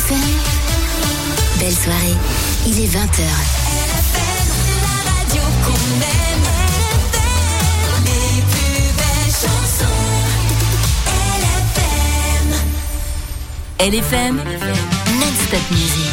LFM. Belle soirée, il est 20h. LFM, la radio qu'on aime. LFM, les plus belles chansons. LFM, non-stop music.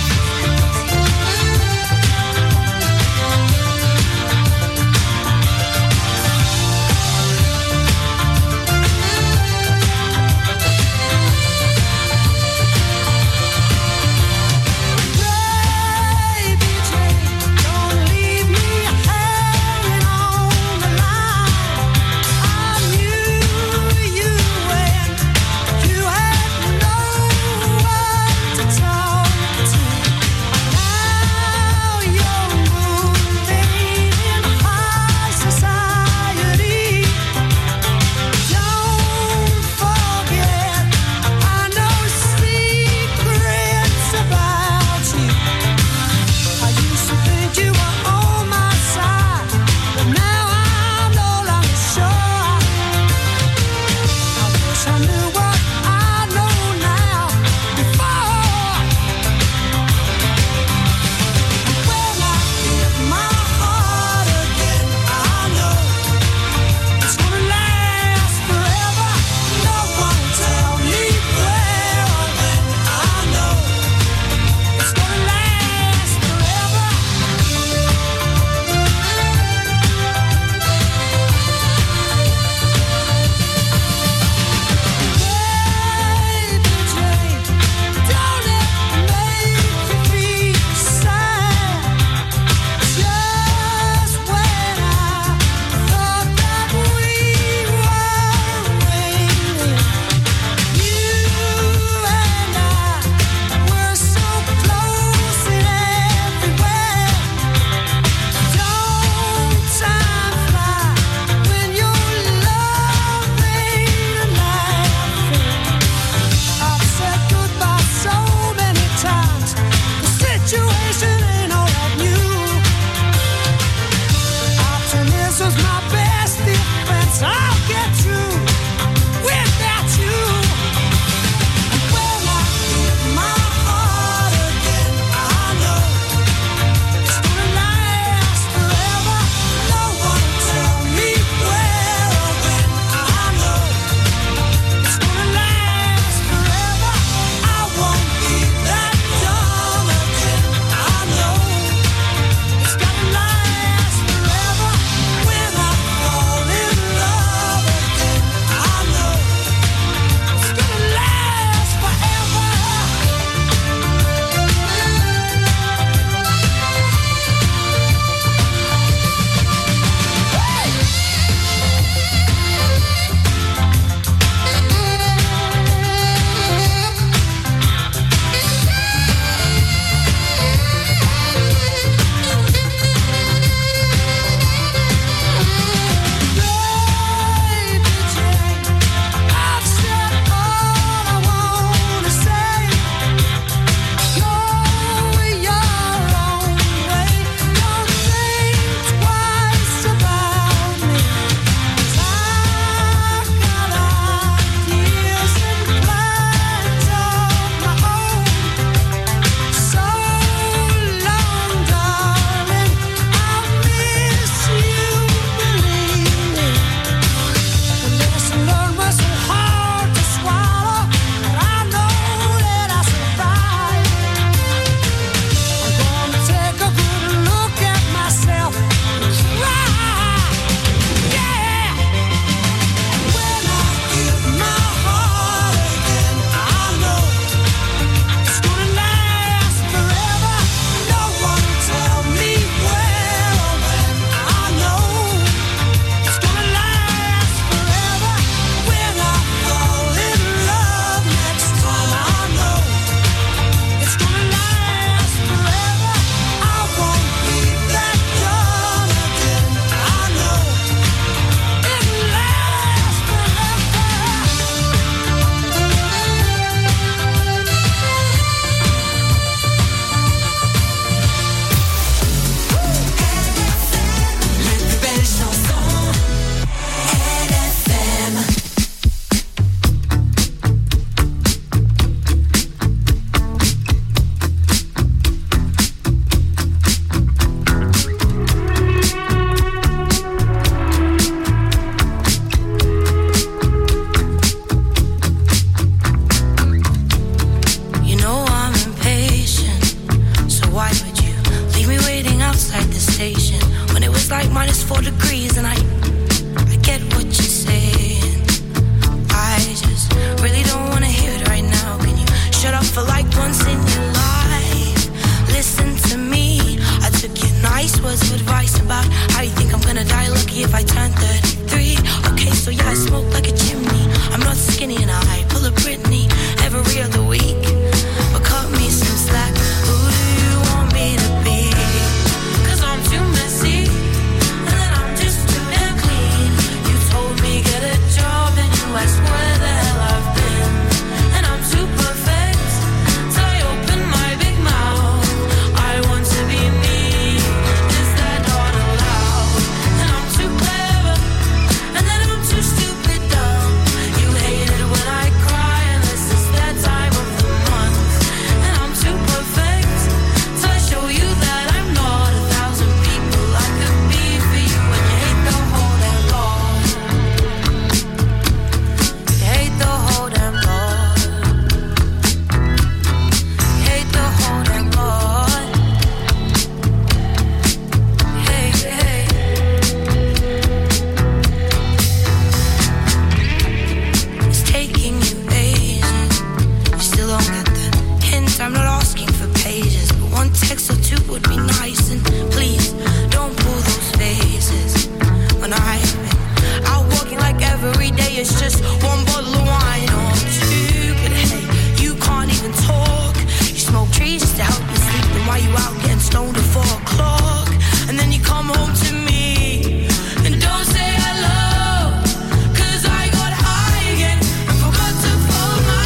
You had no one to talk to. once in your life. Listen to me, I took your nice words of advice about how you think I'm gonna die lucky if I turn 33. Okay, so yeah, I smoke like a chimney. I'm not skinny and I pull a Britney every other week. But cut me some slack, who do you want me to be? 'Cause I'm too messy, and then I'm just too damn clean. You told me get a job, and you asked where the hell I've been. And I'm too perfect, so I open my big mouth. I want to be me, is that not allowed? And I'm too clever, and then I'm too stupid dumb. You hate it when I cry, unless it's that time of the month. And I'm too perfect, so I show you that I'm not 1,000 people I could be for you. And you hate the whole damn lot. You hate the whole damn lot. You hate the whole damn lot. Hey, hey. It's taking you ages. You still don't get the hint. I'm not asking for pages, but one text or two would be nice. And please don't pull those faces when I've been out walking like every day. It's just one bottle of wine or two. But hey, you can't even talk. You smoke trees just to help you sleep. Then why you out getting stoned at 4 o'clock? And then you come home to me and don't say hello. 'Cause I got high again and forgot to fold my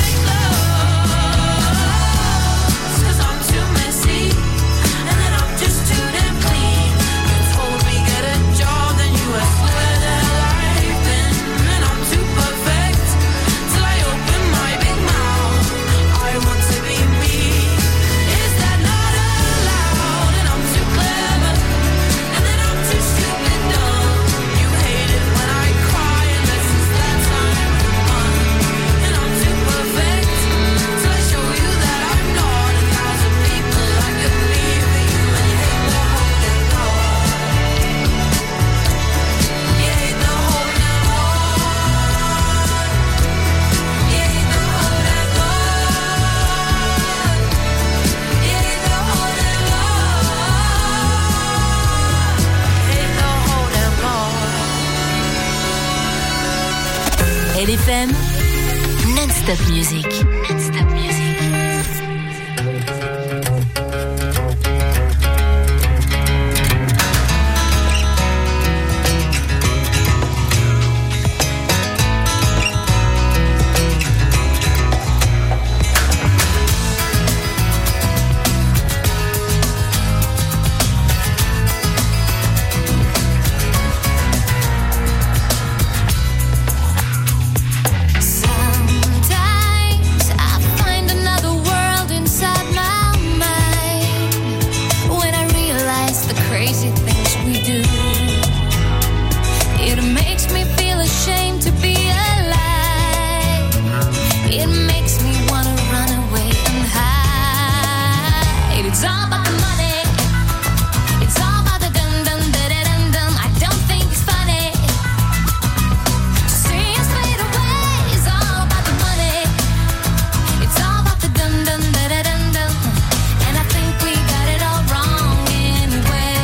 clothes. 'Cause I'm too messy, and then I'm just too damn clean. You told me get a job, then you asked where the hell I've been. And I'm too perfect, till I open my big mouth. I want to be me, is that not allowed? And I'm too clever, and then I'm too stupid dumb. You hate it when I cry, unless it's that time of the month. And I'm too perfect, till I show you that I'm not 1,000 people I could be for you. And you hate the whole damn lot. You hate the whole damn lot. You hate the whole damn lot. You hate the whole damn lot. You hate the whole damn lot. LFM, non-stop music. Non-stop music. Sometimes I find another world inside my mind when I realize the crazy things we do. It makes me feel ashamed to be alive. It makes me wanna run away and hide. It's all about the money. It's all about the dum dum da da dum dum. I don't think it's funny. See us fade away. It's all about the money. It's all about the dum dum da da dum dum. And I think we got it all wrong anyway.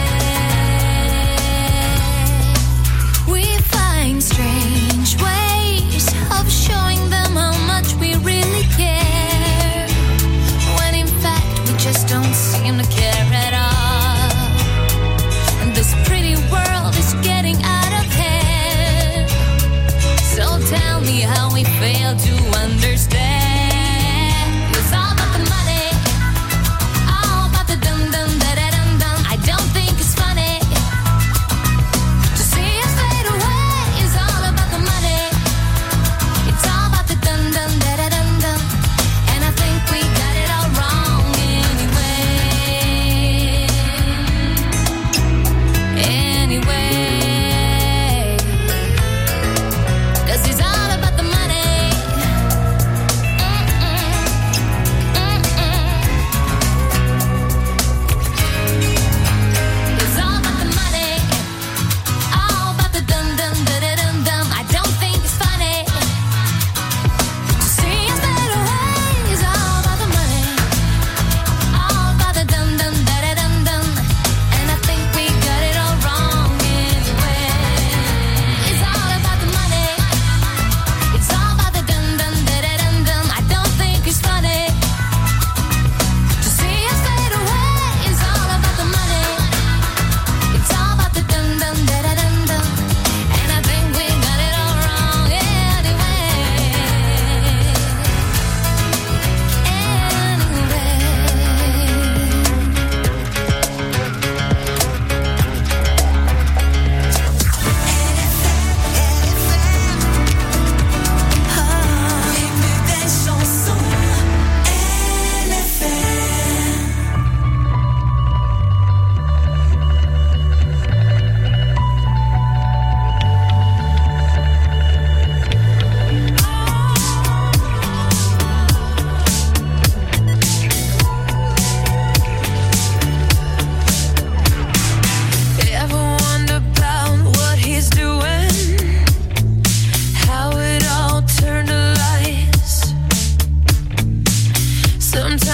We find strange ways of showing them how much we really care, when in fact we just don't seem to care at all. And this pretty world is getting out of hand. So tell me how we fail to understand. It's all about the money, all about the dum dum da da dum dum. I don't think it's funny to see us fade away. It's all about the money. It's all about the dum dum da da dum dum. And I think we got it all wrong anyway. Anyway, 'cause it's all about the money.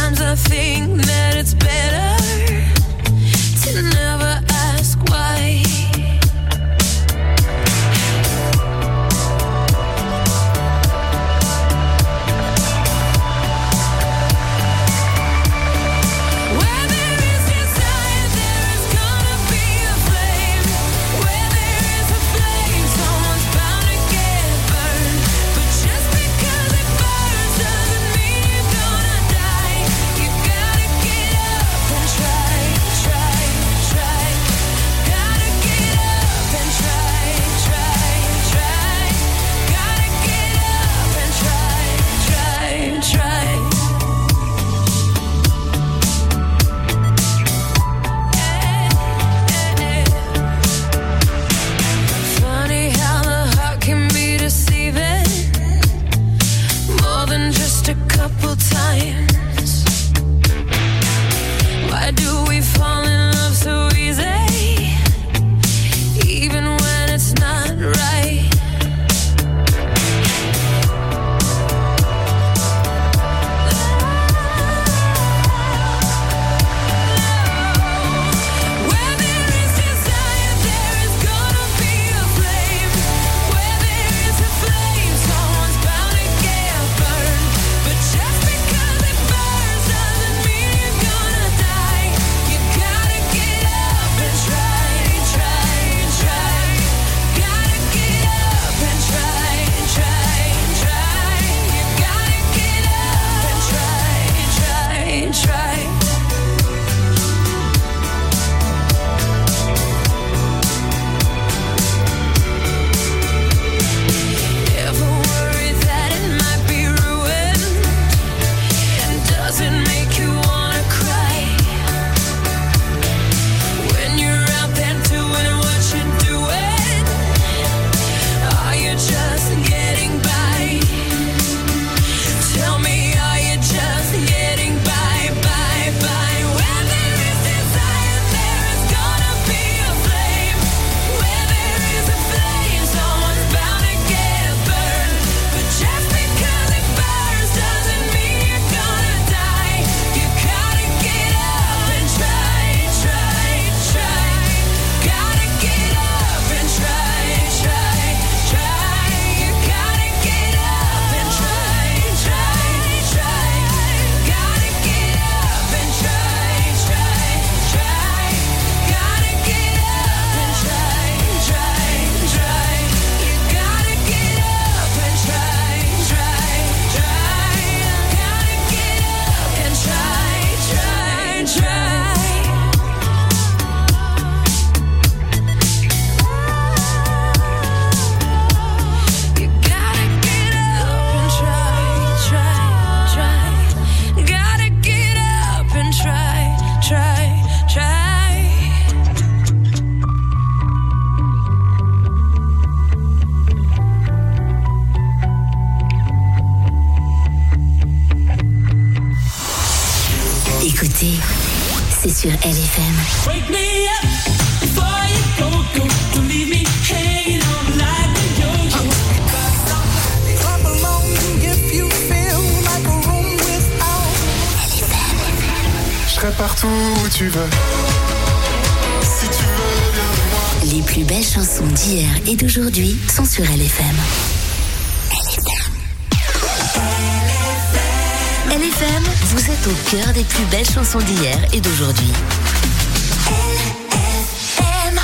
Sometimes I think that it's better to never ask why. C'est sur LFM. Wake me up before you go, don't leave me hanging on like a yo-yo. Clap along if you feel like a room without. Je serai partout où tu veux. Si tu veux bien de moi. Les plus belles chansons d'hier et d'aujourd'hui sont sur LFM. LFM, vous êtes au cœur des plus belles chansons d'hier et d'aujourd'hui. LFM.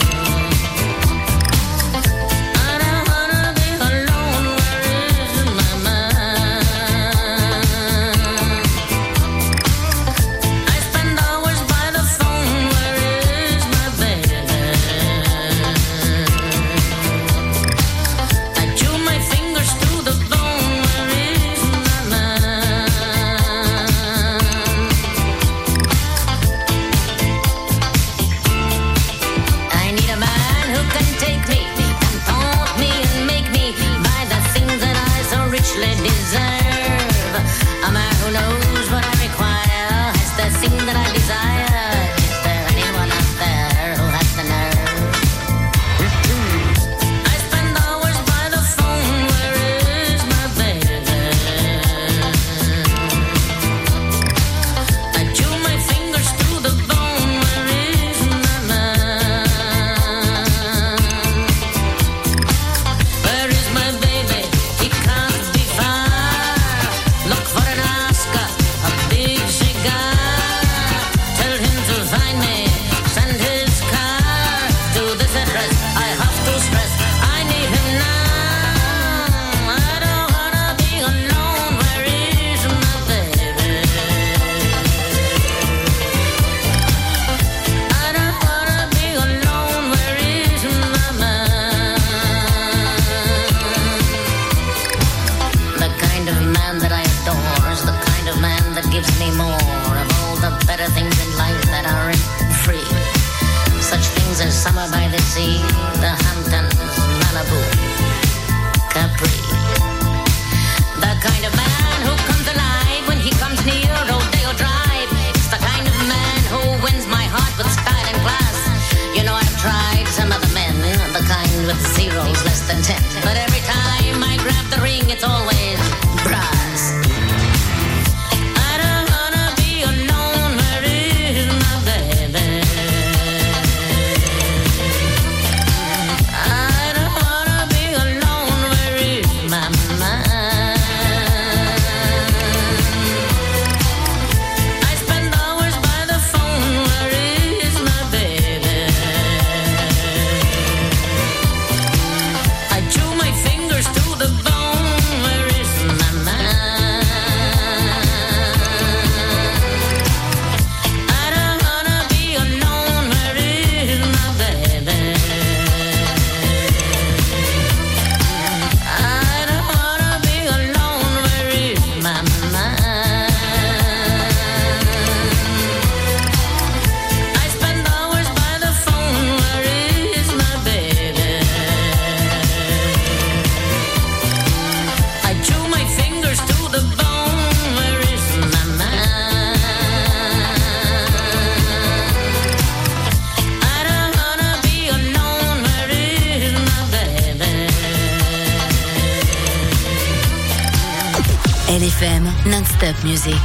My undress. I need him now. I don't wanna be alone. Where is my baby? I don't wanna be alone. Where is my man? The kind of man that I adore is the kind of man that gives me more of all the better things in life that aren't free. Such things as summer by the sea, the Hamptons, Malibu, Capri. The kind of man who comes alive when he comes near Rodeo Drive. It's the kind of man who wins my heart with style and class. You know, I've tried some other men, the kind with zeros less than 10. But every time I grab the ring, it's always brass. I don't wanna be alone. Where is my baby? I don't wanna be alone. Where is my man? I spend hours by the phone. Where is my baby? I chew my fingers to the bone. Where is my man? I don't wanna be alone. Where is my baby? I don't wanna be alone. Where is my man? I spend hours by the phone. Where is my baby? I chew my fingers to the bone. Where is my man? I don't wanna be alone. Where is my baby? LFM non-stop music.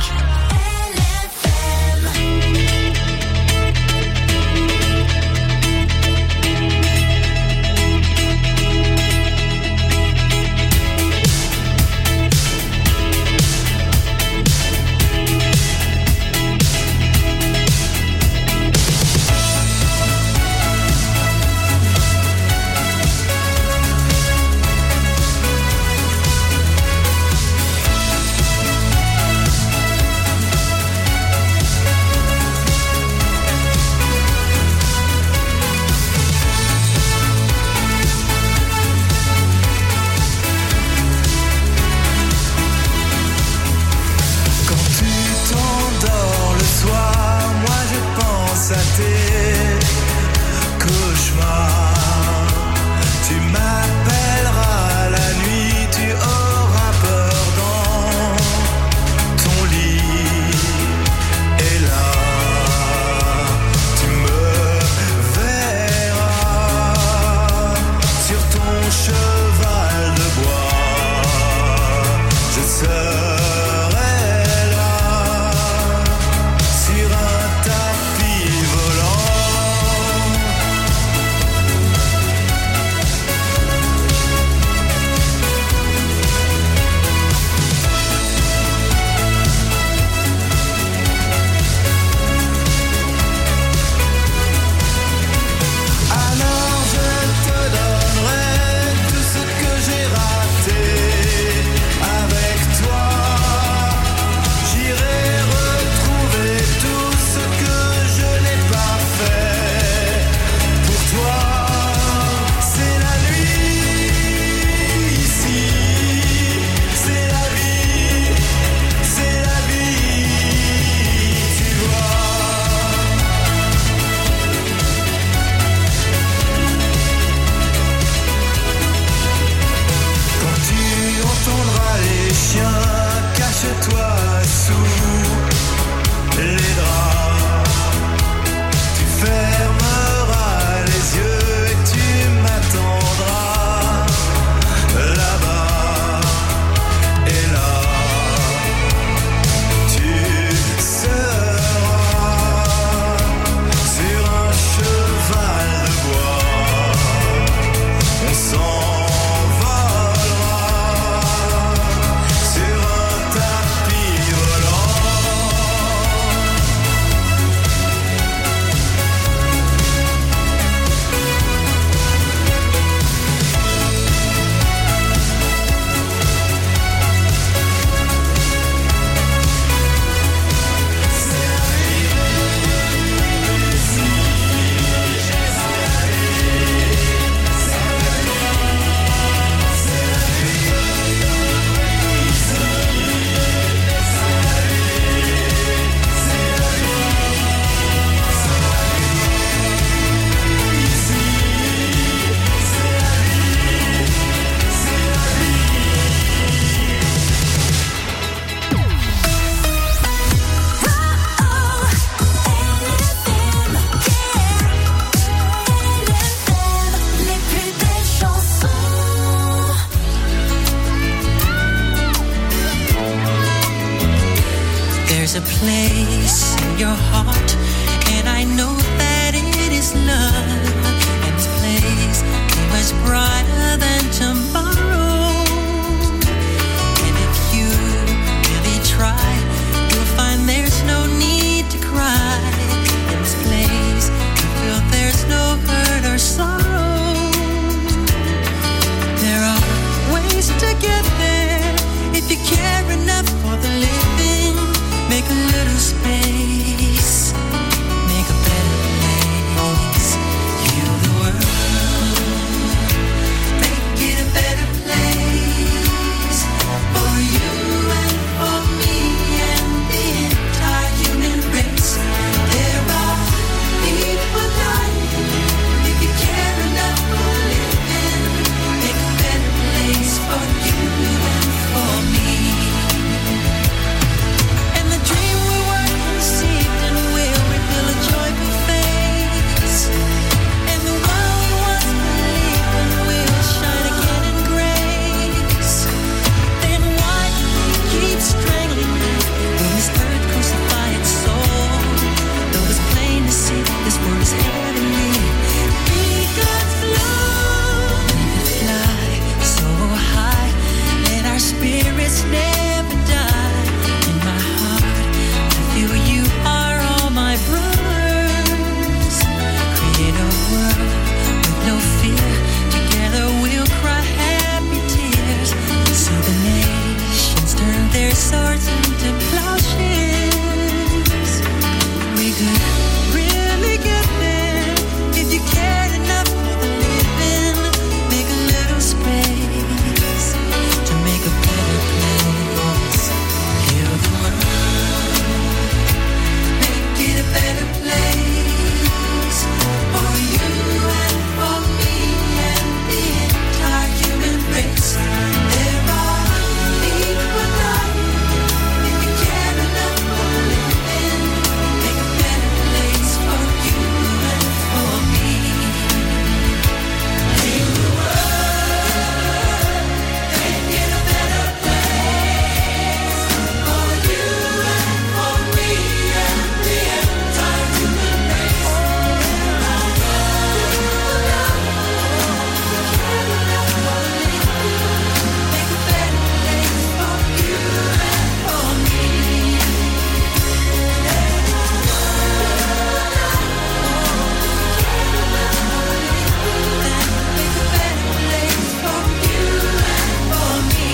There's a place in your heart, and I know that it is love. And this place is much brighter than tomorrow. And if you really try, you'll find there's no need to cry. In this place, you feel there's no hurt or sorrow. There are ways to get there if you care enough for the living. Make a little space, make a better place. Heal the world, make it a better place for you and for me and the entire human race. There are people dying. If you care enough for living, make a better place for you and for me. And the dream we were conceived and will reveal a joyful face. And the world we once believed in will shine again in grace. Then why keep strangling me when this earth crucify its soul? Though it's plain to see this world is heavenly. Be God's love. We can fly so high, let our spirits never die. In my heart, I feel you are all my brothers. Create a world with no fear. Together we'll cry happy tears. So the nations turn their swords into plowshares. We could really get there if you cared enough for the living. Make a little space to make a better place. Heal the world, make it a better place for you and for me and the entire human race. There are people dying. If you care enough for living, make a better place for you and for me. Heal the world, make it a better place for you and for me and the entire human race. There are people dying. Make a better place for you and for me. Make a better place for you and for me.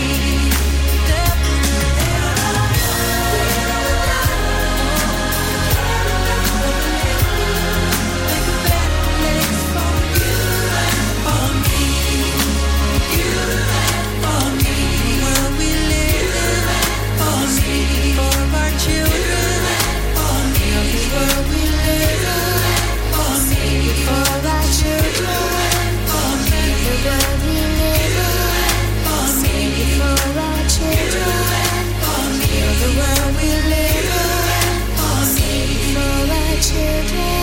Make a better place for you and for me. You and for me. Where we live for me. For our children for me. Where we live for me. For our children for me. Where we live for me. For our children for me. The world we live for me. For our children.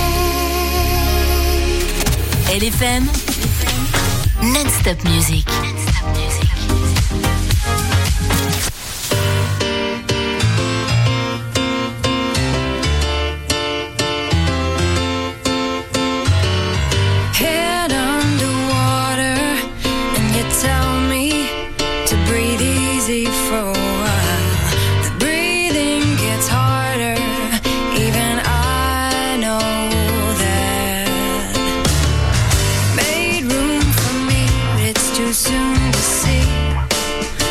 LFM, non-stop music. Head underwater, and you tell me to breathe easy for a while. The breathing gets harder, even I know that. Made room for me, but it's too soon to see.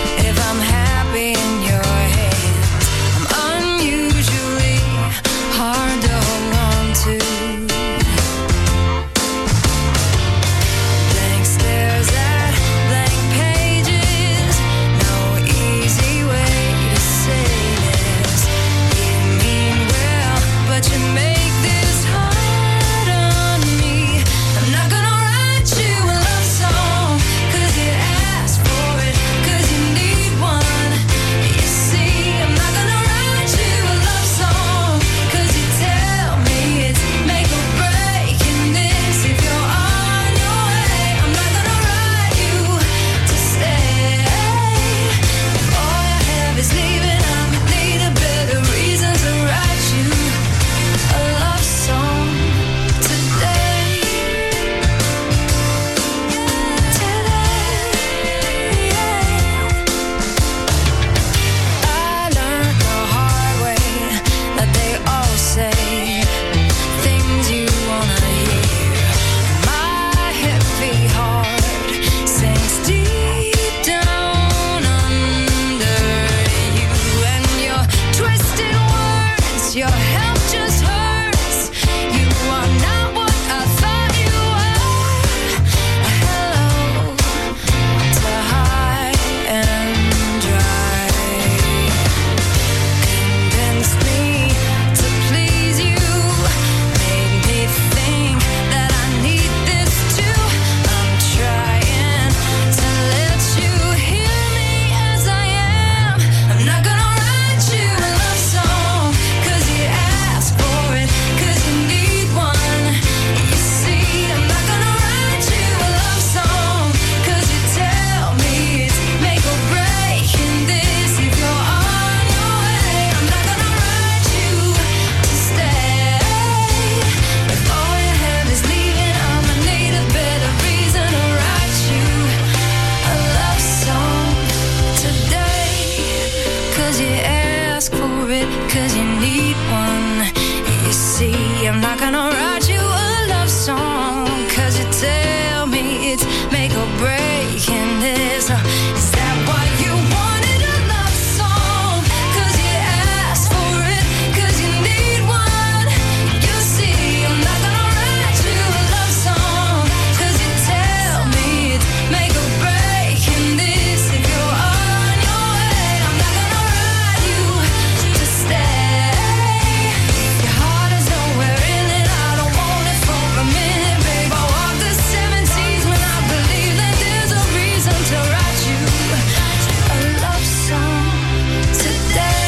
breaking this. Is that why you wanted a love song? 'Cause you asked for it, 'cause you need one. You see, I'm not gonna write you a love song, 'cause you tell me it's make or break in this. If you're on your way, I'm not gonna write you to stay. Your heart is nowhere in it, I don't want it for a minute, babe. I walk the 7 seas when I believe that there's a reason to write you a love song today.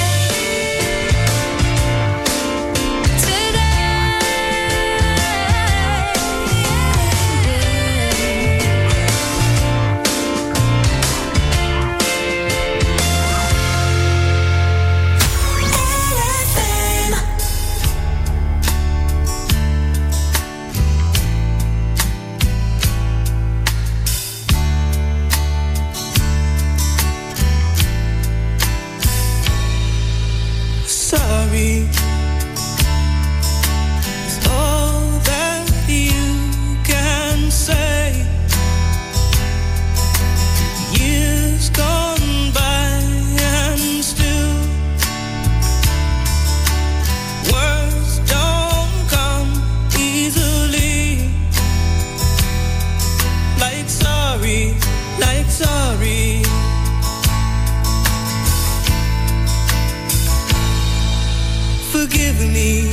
Sorry is all that you can say. Years gone by and still words don't come easily. Like sorry, like sorry. Forgive me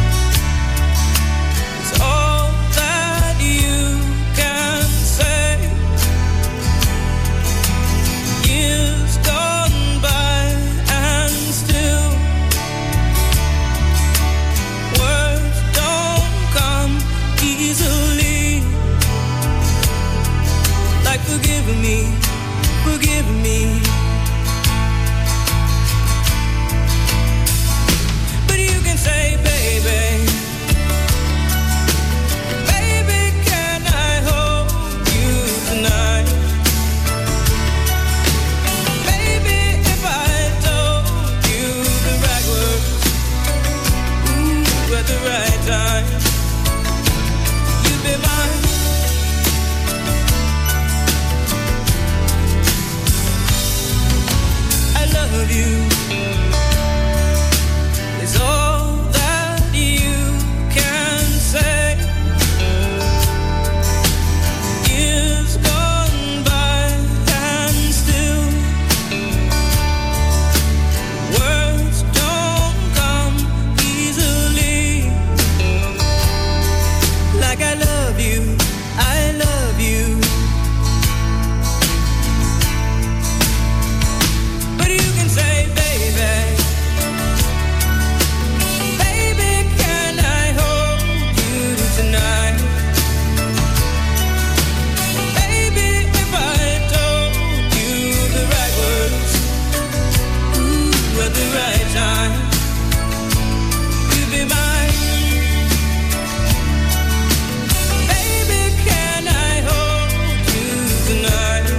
is all that you can say. Years gone by and still words don't come easily. Like forgive me, forgive me. Say, baby, baby, can I hold you tonight? Baby, if I told you the right words, ooh, at the right time, you'd be mine. I love you. It's all say. Years gone by and still words don't come easily. Like I love you, I love you. But you can say, baby, tonight. Baby, if I told you the right words, ooh, at the right time, you'd be mine. Baby, can I hold you tonight?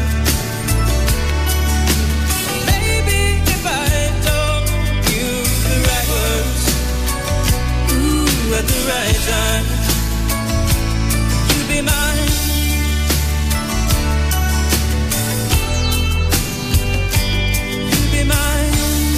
Baby, if I told you the right words, ooh, at the right time, be mine. You be mine.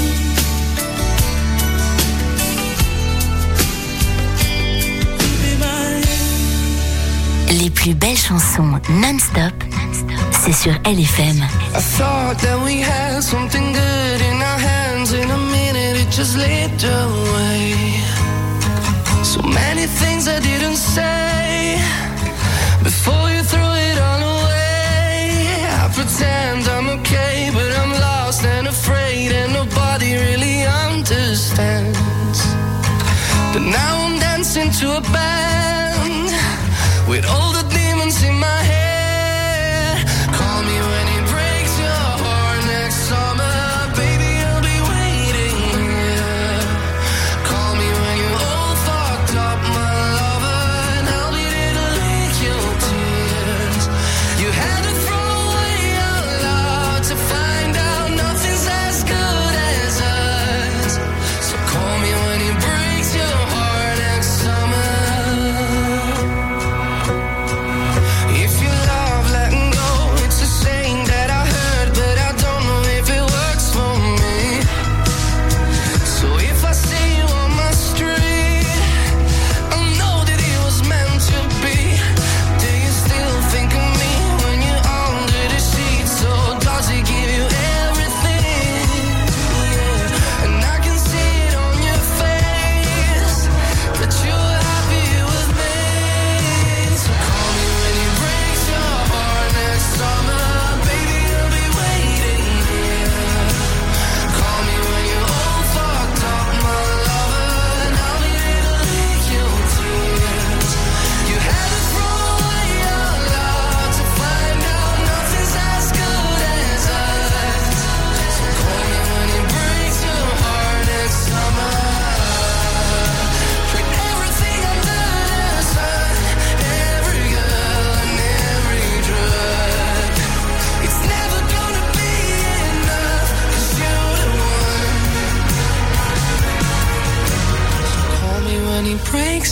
You be mine. Les plus belles chansons non-stop, c'est sur LFM. I thought that we had something good in our hands. In a minute it just slipped away. So many things I didn't say before you threw it all away. I pretend I'm okay, but I'm lost and afraid, and nobody really understands. But now I'm dancing to a band with all the demons in my head. Call me when it breaks your heart next summer, baby, I'll be waiting here. Call me when you're all fucked up, my lover, and I'll be there to lick your tears. You had to throw away our love to find out nothing's as good as us. So call me when it breaks your heart next summer.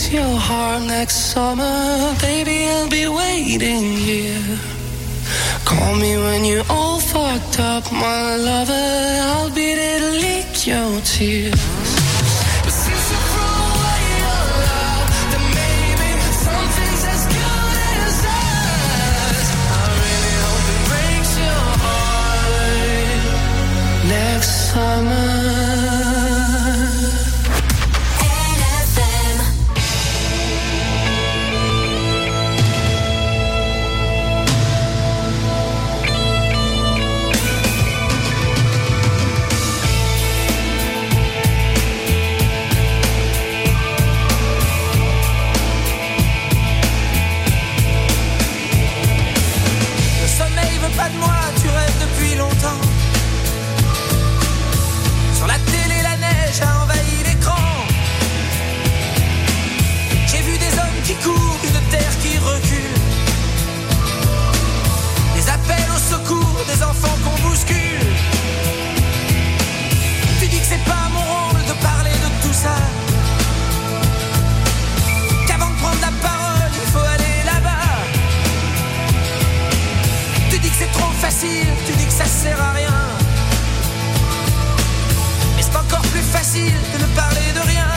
breaks your heart next summer, baby, I'll be waiting here. Call me when you're all fucked up, my lover, I'll be there to lick your tears. But since you throw away your love, then maybe something's as good as us. I really hope it breaks your heart next summer. Pas de moi, tu rêves depuis longtemps. Sur la télé, la neige a envahi l'écran. J'ai vu des hommes qui courent, une terre qui recule. Des appels au secours, des enfants qu'on bouscule. Tu dis que c'est pas mon rôle de parler de tout ça. Qu'avant de prendre la parole, il faut aller là-bas. Tu dis que c'est trop facile, tu dis que ça sert à rien. Mais c'est encore plus facile de ne parler de rien.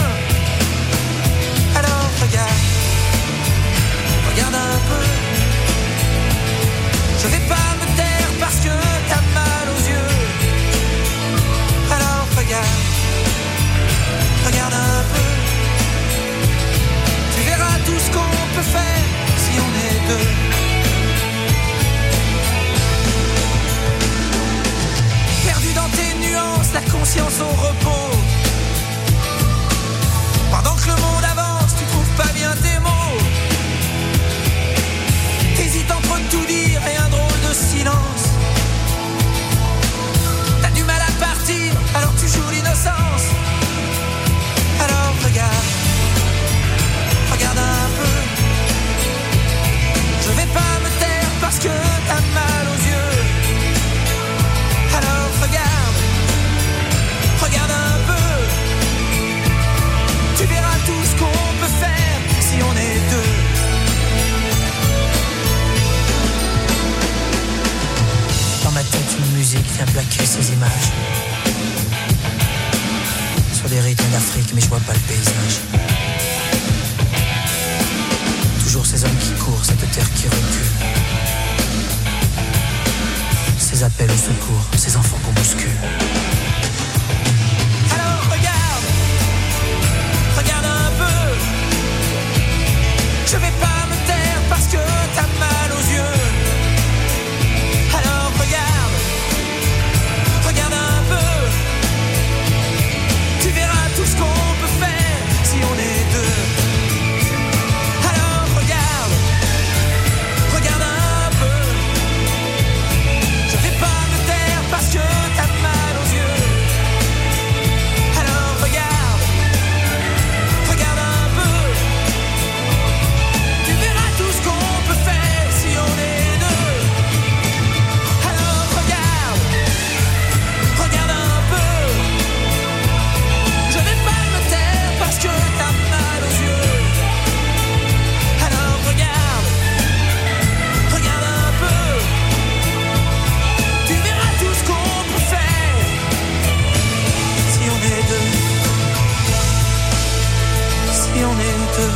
Alors regarde, regarde un peu. Je vais pas me taire parce que t'as mal aux yeux. Alors regarde, regarde un peu. Tu verras tout ce qu'on peut faire si on est deux. Dans tes nuances, la conscience au repos. Pendant que le monde avance, tu trouves pas bien tes mots. T'hésites entre tout dire et un drôle de silence. T'as du mal à partir, alors tu joues l'innocence. Alors regarde, regarde un peu. Je vais pas me taire parce que t'as mal aux yeux. Alors regarde, regarde un peu. Tu verras tout ce qu'on peut faire si on est deux. Dans ma tête, une musique vient plaquer ces images. Sur des rythmes d'Afrique, mais je vois pas le paysage. Toujours ces hommes qui courent, cette terre qui recule. Ces appels au secours, ces enfants qu'on bouscule. Alors regarde, regarde un peu. Je vais pas me taire parce que t'as mal aux yeux. Alors regarde, regarde un peu. Tu verras tout ce qu'on peut faire si on est deux. Alors regarde, regarde un peu. Parce que t'as mal aux yeux. Alors regarde, regarde un peu. Tu verras tout ce qu'on peut faire si on est deux. Alors regarde, regarde un peu. Je vais pas me taire parce que t'as mal aux yeux. Alors regarde, regarde un peu. Tu verras tout ce qu'on peut faire si on est deux. Si on est deux.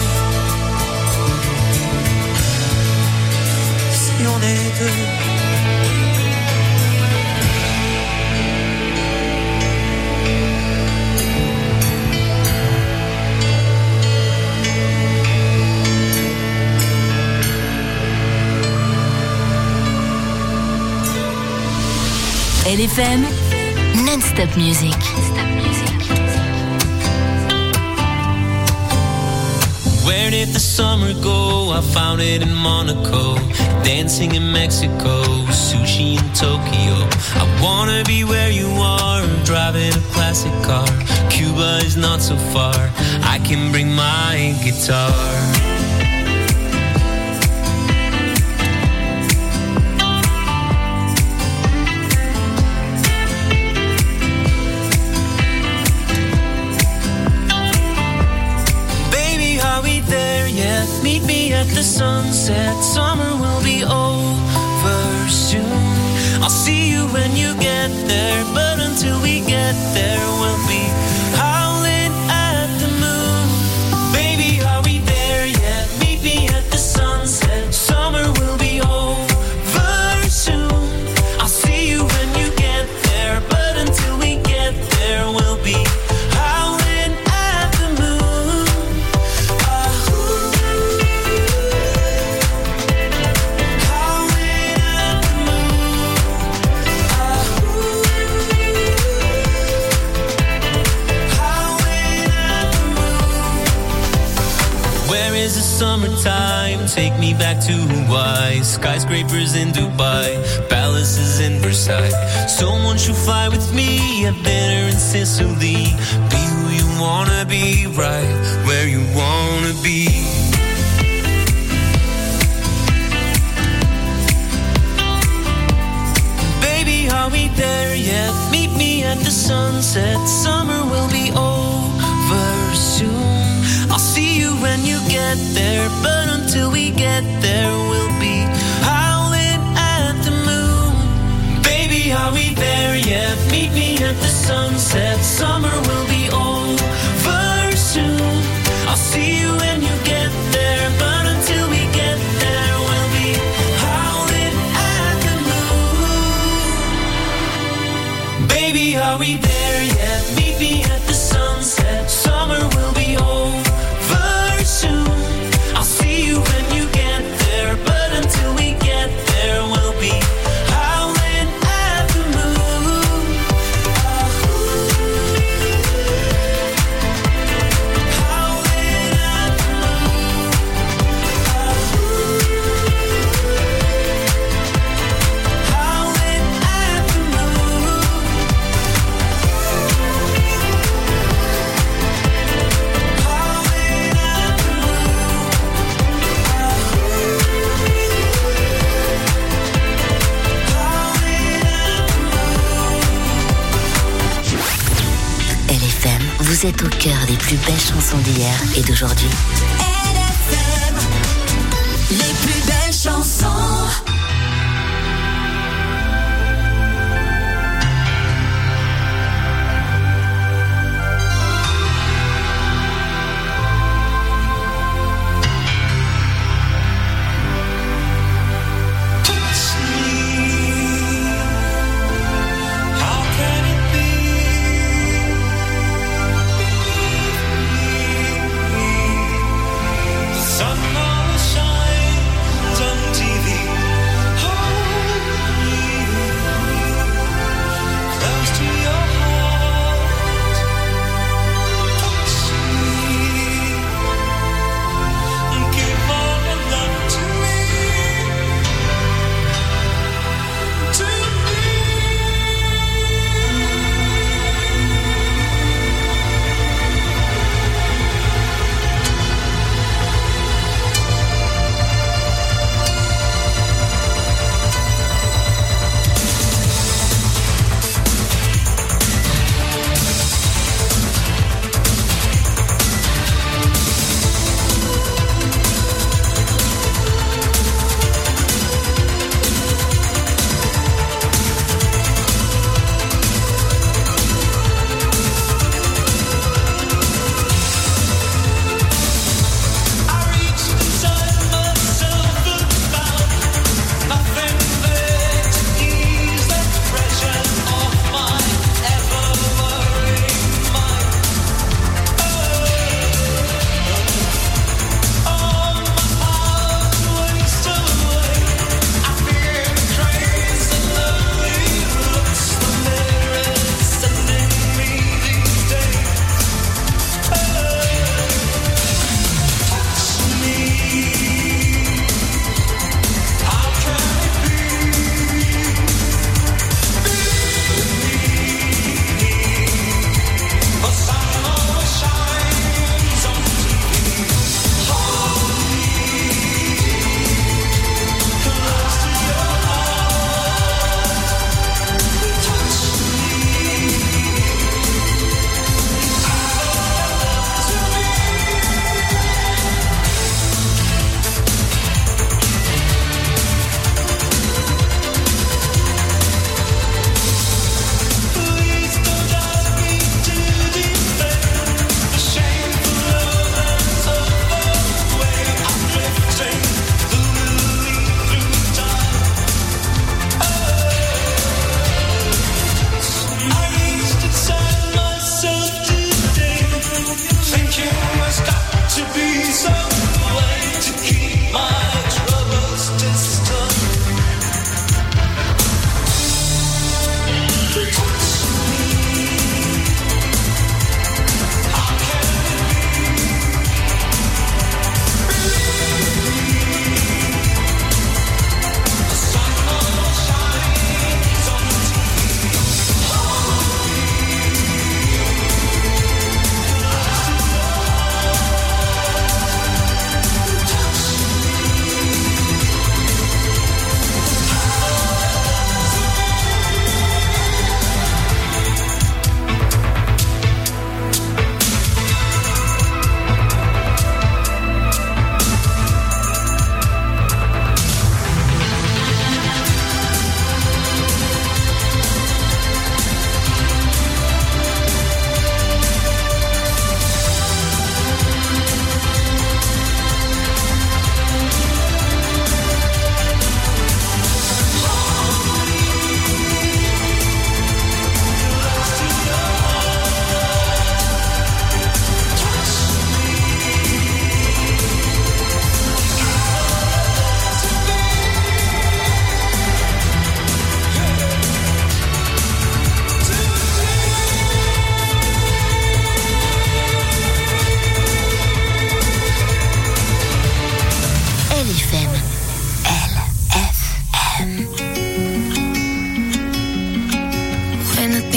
Si on est deux. LFM, non-stop music. Where did the summer go? I found it in Monaco, dancing in Mexico, sushi in Tokyo. I wanna be where you are, driving a classic car. Cuba is not so far, I can bring my guitar. at the sunset. Summer will be over soon. I'll see you when you get there, but until we get there, we'll be howling at the moon. Baby, are we there yet? Meet me at the sunset. Summer will be over soon. I'll see you when you get there, but until we get there, we'll be howling at the moon. Howling at the moon. Howling at the moon. Where is the summertime? Take me back to Hawaii. Skyscrapers in Dubai, palaces in Versailles. So won't you fly with me? Have dinner in Sicily. Be who you wanna be, right where you wanna be. Baby, are we there yet? Meet me at the sunset. Summer will be over soon. I'll see you when you get there, but until we get there, we'll be howling at the moon. Baby, are we there yet? Meet me at the sunset. Summer will be over soon. I'll see you when you get there, but until we get there, we'll be howling at the moon. Baby, are we there yet? Meet me at the sunset. Summer will be over soon. I'll see you when you get there, but until we get there, we'll be howling at the moon. Howling at the moon. Howling at the moon. LFM, vous êtes au cœur des plus belles chansons d'hier et d'aujourd'hui. LFM, les plus belles chansons. How can it be? The sun always shines on TV.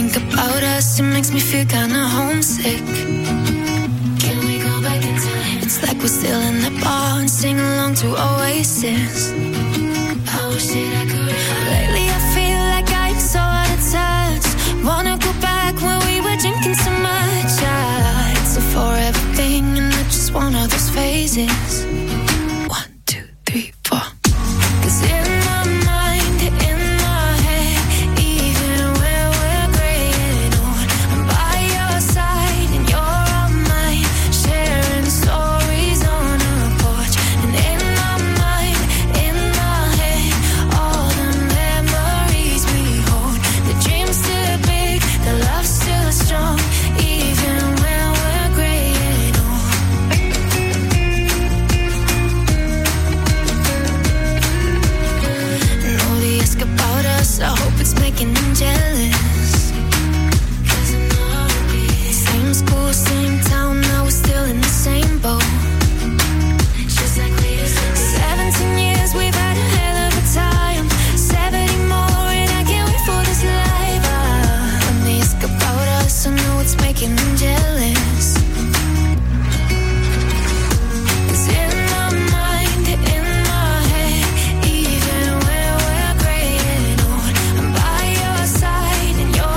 think about us, it makes me feel kinda homesick. Can we go back in time? It's like we're still in the bar and sing along to Oasis. I wish that I could. Lately I feel like I'm so out of touch. Wanna go back when we were drinking so much. It's a forever thing and not just one of those phases. 1, 2, 3, 4. 'Cause in my mind, in my head, even when we're gray and old, I'm by your side and you're on mine, sharing stories on a porch. And in my mind, in my head, all the memories we hold. The dream's still big, the love's still strong, even when we're gray and old. And all the ask about us, I hope it's making them jealous. 'Cause I know how it is. Same school, same town, now we're still in the same boat. Just like we used to be. 17 years, we've had a hell of a time. 70 more, and I can't wait for this life. When they ask about us, I know it's making them jealous. 'Cause in my mind, in my head, even when we're gray and old, I'm by your side and you're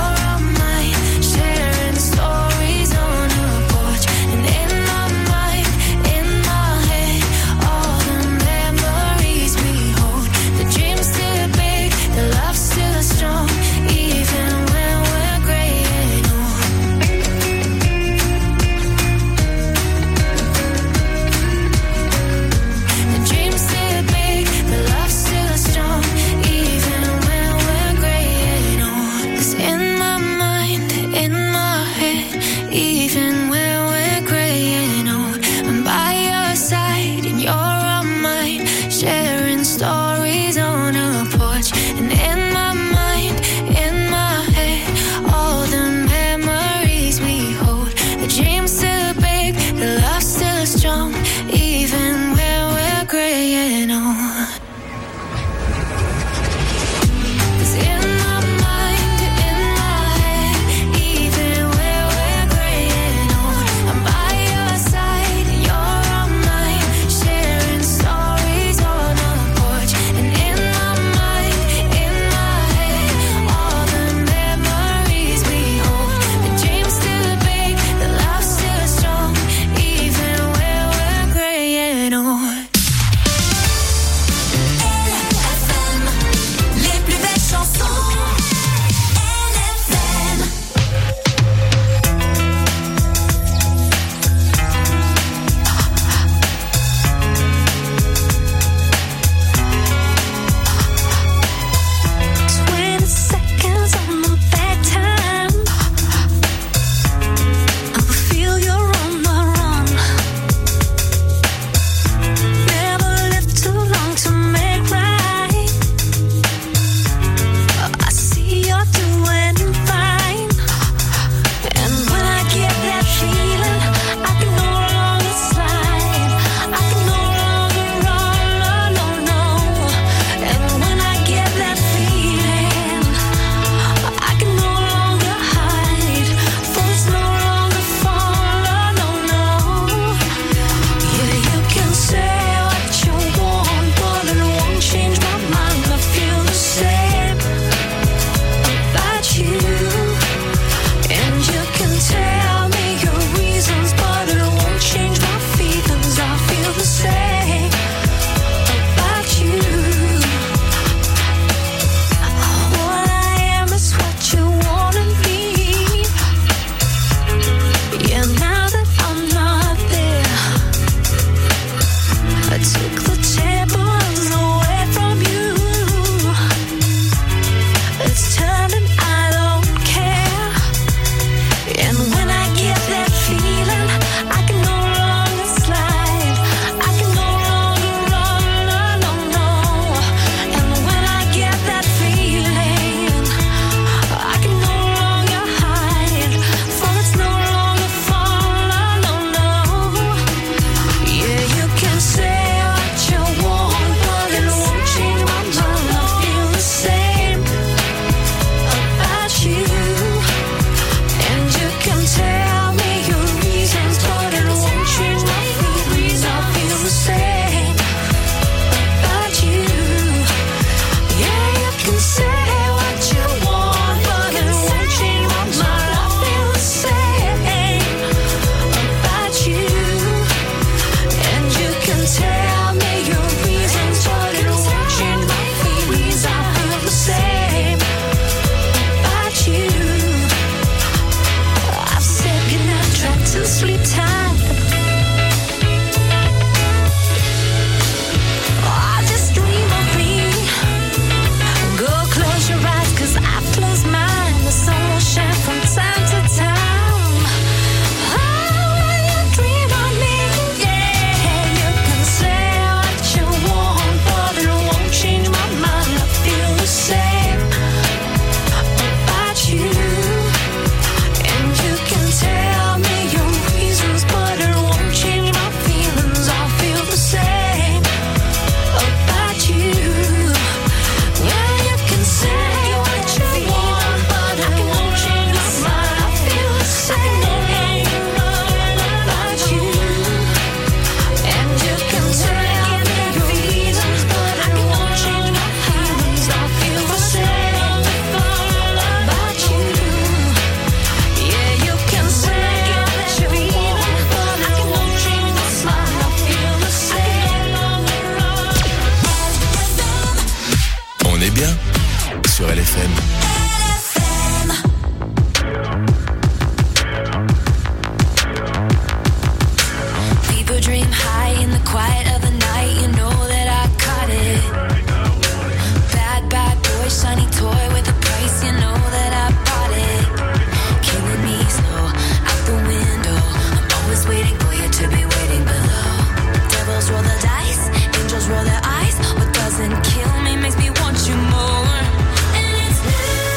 LFM. People dream high in the quiet of the night. You know that I caught it. Bad, bad boy, shiny toy with a price. You know that I bought it. Killing me slow, out the window. I'm always waiting for you to be waiting below. Devils roll the dice, angels roll their eyes. What doesn't kill me makes me want you more. And it's new.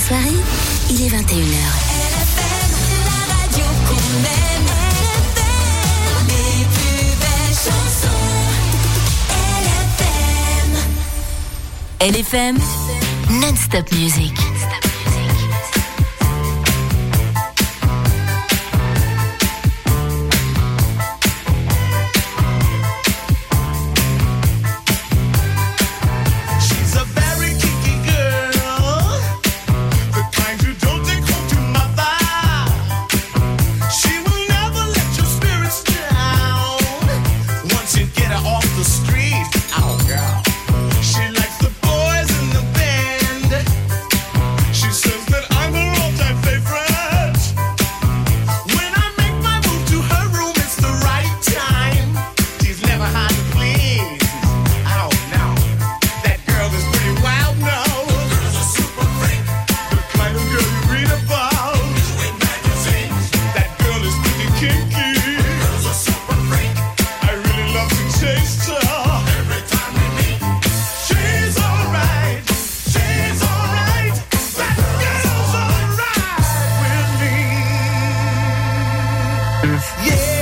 soirée, il est 21h. LFM, la radio qu'on aime. LFM, les plus belles chansons. LFM, non-stop music. Yeah.